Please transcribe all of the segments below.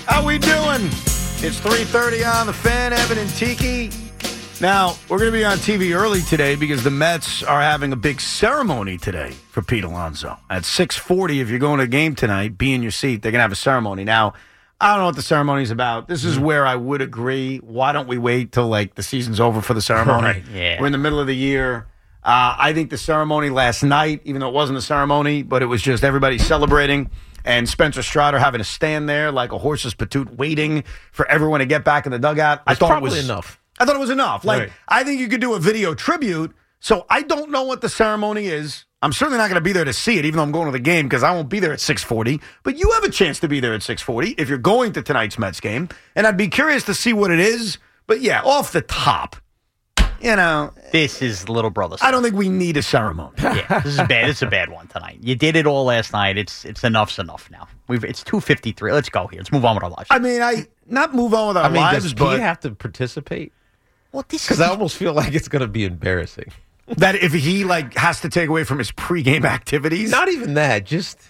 How we doing? It's 3:30 on the Fan, Evan and Tiki. Now, we're going to be on TV early today because the Mets are having a big ceremony today for Pete Alonso. At 6:40, if you're going to a game tonight, be in your seat. They're going to have a ceremony. Now, I don't know what the ceremony's about. This is where I would agree. Why don't we wait till, the season's over for the ceremony? Right, yeah. We're in the middle of the year. I think the ceremony last night, even though it wasn't a ceremony, but it was just everybody celebrating, and Spencer Strider having to stand there like a horse's patoot waiting for everyone to get back in the dugout. I thought it was enough. I thought it was enough. Right. I think you could do a video tribute. So I don't know what the ceremony is. I'm certainly not going to be there to see it, even though I'm going to the game, because I won't be there at 6:40. But you have a chance to be there at 6:40 if you're going to tonight's Mets game. And I'd be curious to see what it is. But, yeah, off the top, this is little brother stuff. I don't think we need a ceremony. Yeah, this is bad. It's a bad one tonight. You did it all last night. It's enough's enough now. It's 2:53. Let's go here. Let's move on with our lives. I mean, not move on with our lives, does but Pete have to participate? Well, Because I almost feel like it's going to be embarrassing. that if he has to take away from his pregame activities. Not even that. Just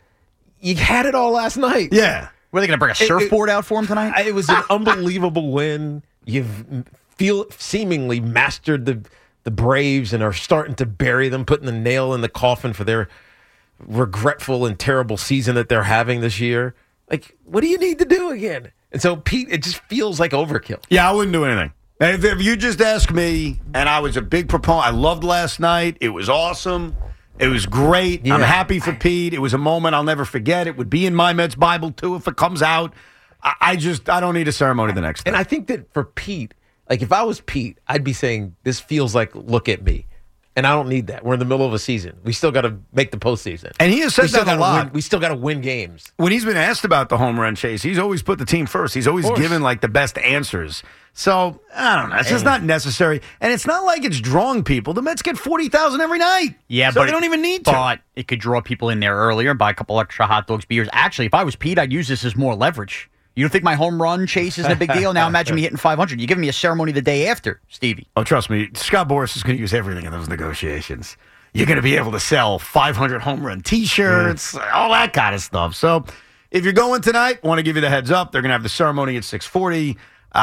you had it all last night. Yeah. Were they going to bring a surfboard out for him tonight? It was an unbelievable win. You've seemingly mastered the Braves and are starting to bury them, putting the nail in the coffin for their regretful and terrible season that they're having this year. What do you need to do again? And so, Pete, it just feels like overkill. Yeah, I wouldn't do anything. If you just ask me, and I was a big proponent, I loved last night. It was awesome. It was great. Yeah. I'm happy for Pete. It was a moment I'll never forget. It would be in my Mets Bible, too, if it comes out. I don't need a ceremony the next day. And I think that for Pete, if I was Pete, I'd be saying, this feels like, look at me. And I don't need that. We're in the middle of a season. We still got to make the postseason. And he has said that a lot. We still got to win games. When he's been asked about the home run chase, he's always put the team first. He's always given, the best answers. So, I don't know. It's just not necessary. And it's not like it's drawing people. The Mets get 40,000 every night. Yeah, so but they don't even need to. But it could draw people in there earlier, buy a couple extra hot dogs, beers. Actually, if I was Pete, I'd use this as more leverage. You don't think my home run chase is a big deal? Now imagine me hitting 500. You give me a ceremony the day after, Stevie. Oh, trust me, Scott Boras is going to use everything in those negotiations. You're going to be able to sell 500 home run T-shirts, all that kind of stuff. So if you're going tonight, want to give you the heads up. They're going to have the ceremony at 6:40.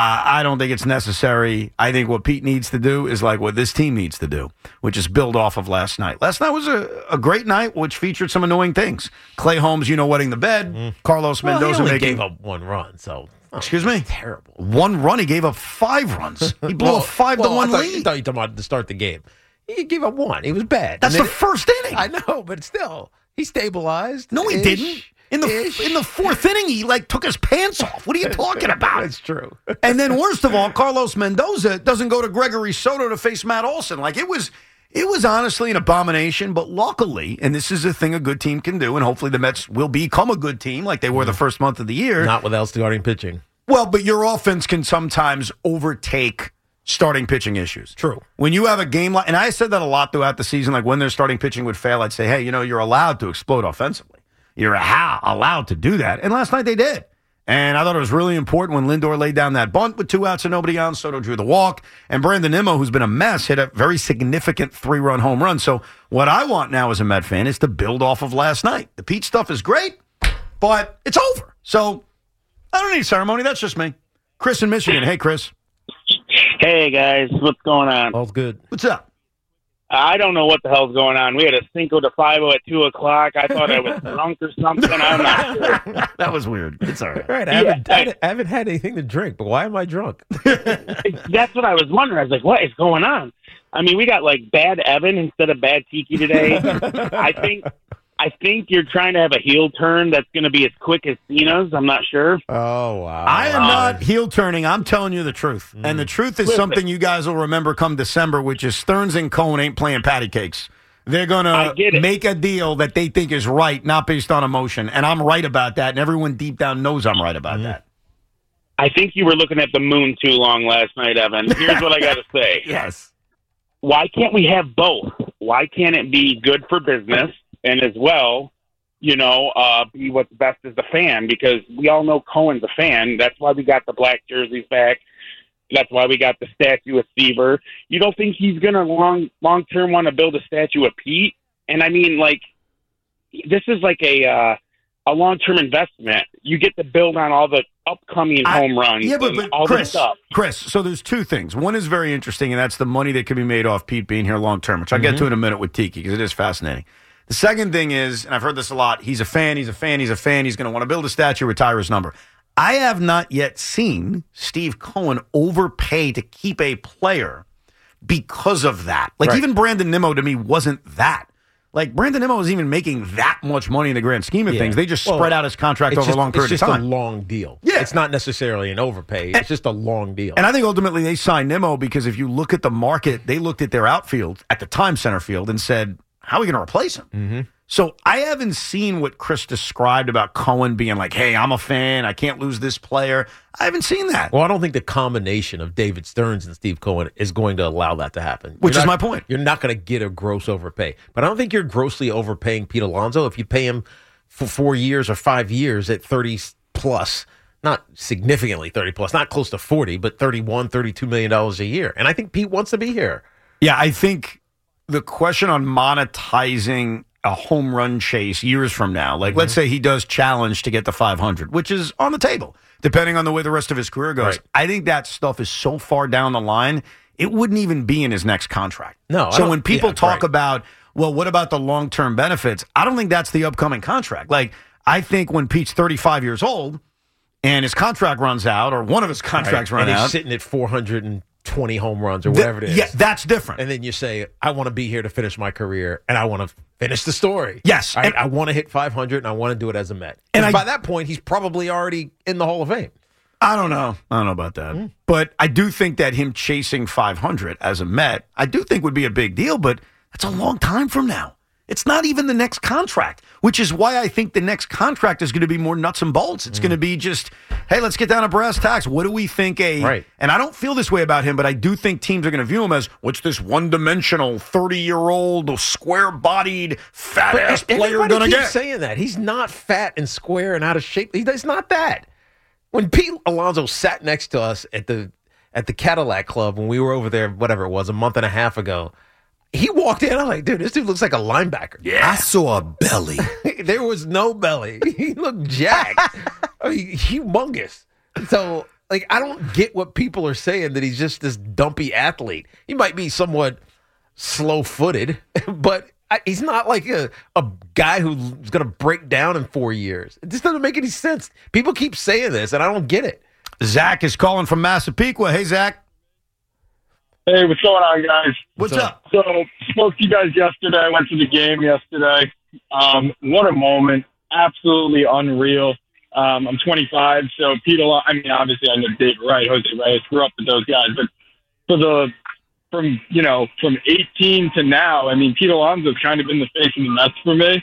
I don't think it's necessary. I think what Pete needs to do is what this team needs to do, which is build off of last night. Last night was a great night, which featured some annoying things. Clay Holmes, wetting the bed. Carlos Mendoza he only gave up one run, so... Excuse me? Terrible. One run, he gave up 5 runs. He blew a 5-1 lead. I thought you were talking about to start the game. He gave up one. He was bad. That's the first inning. I know, but still, he stabilized. No, he didn't. In the fourth inning, he took his pants off. What are you talking about? That's true. And then, worst of all, Carlos Mendoza doesn't go to Gregory Soto to face Matt Olson. It was honestly an abomination. But luckily, and this is a thing a good team can do, and hopefully the Mets will become a good team like they were the first month of the year. Not without starting pitching. Well, but your offense can sometimes overtake starting pitching issues. True. When you have a game and I said that a lot throughout the season, when their starting pitching would fail, I'd say, hey, you're allowed to explode offensively. You're allowed to do that. And last night they did. And I thought it was really important when Lindor laid down that bunt with 2 outs and nobody on. Soto drew the walk. And Brandon Nimmo, who's been a mess, hit a very significant 3-run home run. So what I want now as a Met fan is to build off of last night. The Pete stuff is great, but it's over. So I don't need a ceremony. That's just me. Chris in Michigan. Hey, Chris. Hey, guys. What's going on? All's good. What's up? I don't know what the hell's going on. We had a Cinco de Five at 2 o'clock. I thought I was drunk or something. I'm not sure. That was weird. It's all right. Right. I haven't had anything to drink, but why am I drunk? That's what I was wondering. I was like, what is going on? I mean, we got bad Evan instead of bad Tiki today. I think you're trying to have a heel turn that's going to be as quick as Cena's. I'm not sure. Oh, wow. I am not heel turning. I'm telling you the truth. And the truth is something you guys will remember come December, which is Stearns and Cohen ain't playing patty cakes. They're going to make a deal that they think is right, not based on emotion. And I'm right about that. And everyone deep down knows I'm right about that. I think you were looking at the moon too long last night, Evan. Here's what I got to say. Yes. Why can't we have both? Why can't it be good for business and as well, be what's best as the fan? Because we all know Cohen's a fan. That's why we got the black jerseys back. That's why we got the statue of Seaver. You don't think he's going to long-term want to build a statue of Pete? And I mean, this is a long-term investment. You get to build on all upcoming home runs and all this stuff. Chris, so there's two things. One is very interesting, and that's the money that can be made off Pete being here long term, which I'll get to in a minute with Tiki because it is fascinating. The second thing is, and I've heard this a lot, he's a fan. He's going to want to build a statue, retire his number. I have not yet seen Steve Cohen overpay to keep a player because of that. Like, even Brandon Nimmo, to me, wasn't that. Like, Brandon Nimmo was even making that much money in the grand scheme of things. They just spread out his contract over a long period of time. It's just a long deal. Yeah. It's not necessarily an overpay. It's just a long deal. And I think ultimately they signed Nimmo because if you look at the market, they looked at their outfield, at the time center field, and said, how are we going to replace him? Mm-hmm. So I haven't seen what Chris described about Cohen being like, hey, I'm a fan. I can't lose this player. I haven't seen that. Well, I don't think the combination of David Stearns and Steve Cohen is going to allow that to happen. Which is my point. You're not going to get a gross overpay. But I don't think you're grossly overpaying Pete Alonso if you pay him for 4 years or 5 years at 30 plus. Not significantly 30 plus, not close to 40, but $31, $32 million a year. And I think Pete wants to be here. Yeah, I think the question on monetizing a home run chase years from now, like let's say he does challenge to get the 500, which is on the table, depending on the way the rest of his career goes. Right. I think that stuff is so far down the line, it wouldn't even be in his next contract. No. So when people talk about, well, what about the long-term benefits? I don't think that's the upcoming contract. Like, I think when Pete's 35 years old and his contract runs out, or one of his contracts run out. And he's sitting at 420 home runs or whatever it is. Yeah, that's different. And then you say, I want to be here to finish my career, and I want to finish the story. Yes. I want to hit 500, and I want to do it as a Met. And by that point, he's probably already in the Hall of Fame. I don't know about that. But I do think that him chasing 500 as a Met, I do think would be a big deal, but that's a long time from now. It's not even the next contract, which is why I think the next contract is going to be more nuts and bolts. It's going to be just, hey, let's get down to brass tacks. What do we think And I don't feel this way about him, but I do think teams are going to view him as, what's this one-dimensional, 30-year-old, square-bodied, fat-ass player going to get? Keeps saying that. He's not fat and square and out of shape. He's not that. When Pete Alonso sat next to us at the Cadillac Club when we were over there, whatever it was, a month and a half ago, he walked in. I'm like, dude, this dude looks like a linebacker. Yeah. I saw a belly. There was no belly. He looked jacked. I mean, humongous. So, like, I don't get what people are saying that he's just this dumpy athlete. He might be somewhat slow-footed, but he's not like a guy who's going to break down in 4 years. It just doesn't make any sense. People keep saying this, and I don't get it. Zach is calling from Massapequa. Hey, Zach. Hey, what's going on, guys? What's up? So, spoke to you guys yesterday. I went to the game yesterday. What a moment. Absolutely unreal. I'm 25, so obviously I know David Wright, Jose Reyes, grew up with those guys, but from 18 to now, I mean, Pete Alonso's kind of been the face of the Mets for me.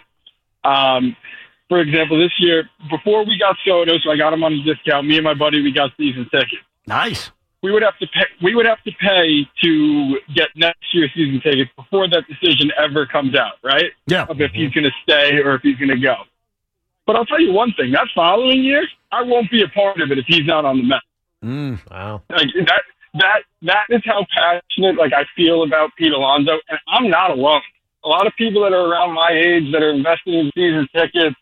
For example, this year, before we got Soto, so I got him on a discount, me and my buddy, we got season tickets. Nice. We would have to pay to get next year's season tickets before that decision ever comes out, right? Yeah. Of if he's going to stay or if he's going to go. But I'll tell you one thing: that following year, I won't be a part of it if he's not on the Mets. Wow. Like that is how passionate I feel about Pete Alonso, and I'm not alone. A lot of people that are around my age that are investing in season tickets,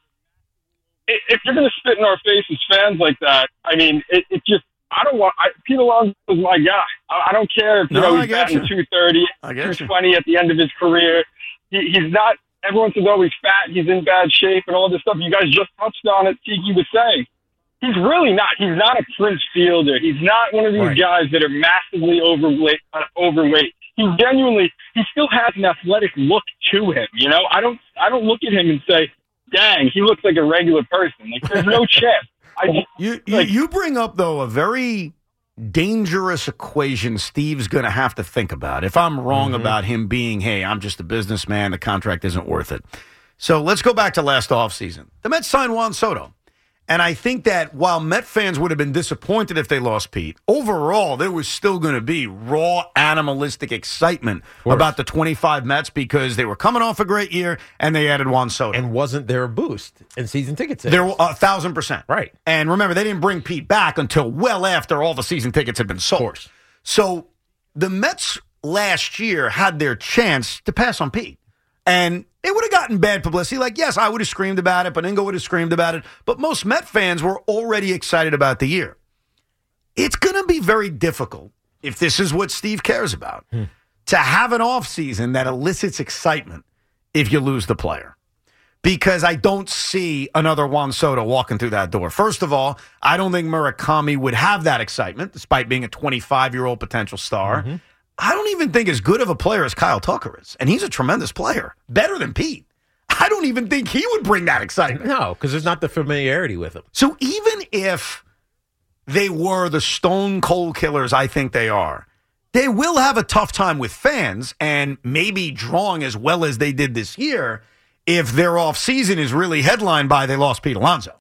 if you're going to spit in our face as fans like that, I mean, it just. Pete Alonso is my guy. I don't care if he's batting 230, 220 at the end of his career. He's not. Everyone says, "Oh, he's fat. He's in bad shape," and all this stuff. You guys just touched on it. Tiki was saying he's really not. He's not a Prince Fielder. He's not one of these guys that are massively overweight. He genuinely. He still has an athletic look to him. I don't look at him and say, "Dang, he looks like a regular person." Like there's no chance. You bring up, though, a very dangerous equation Steve's going to have to think about. If I'm wrong about him being, hey, I'm just a businessman, the contract isn't worth it. So let's go back to last offseason. The Mets signed Juan Soto. And I think that while Met fans would have been disappointed if they lost Pete, overall, there was still going to be raw animalistic excitement about the 25 Mets because they were coming off a great year and they added Juan Soto. And wasn't there a boost in season ticket sales? There were 1,000%. Right. And remember, they didn't bring Pete back until well after all the season tickets had been sold. Of course. So the Mets last year had their chance to pass on Pete. And it would have gotten bad publicity. Like, yes, I would have screamed about it, but Ingo would have screamed about it. But most Met fans were already excited about the year. It's going to be very difficult, if this is what Steve cares about, to have an offseason that elicits excitement if you lose the player. Because I don't see another Juan Soto walking through that door. First of all, I don't think Murakami would have that excitement, despite being a 25-year-old potential star. Mm-hmm. I don't even think as good of a player as Kyle Tucker is. And he's a tremendous player. Better than Pete. I don't even think he would bring that excitement. No, because there's not the familiarity with him. So even if they were the stone cold killers I think they are, they will have a tough time with fans and maybe drawing as well as they did this year if their offseason is really headlined by they lost Pete Alonso.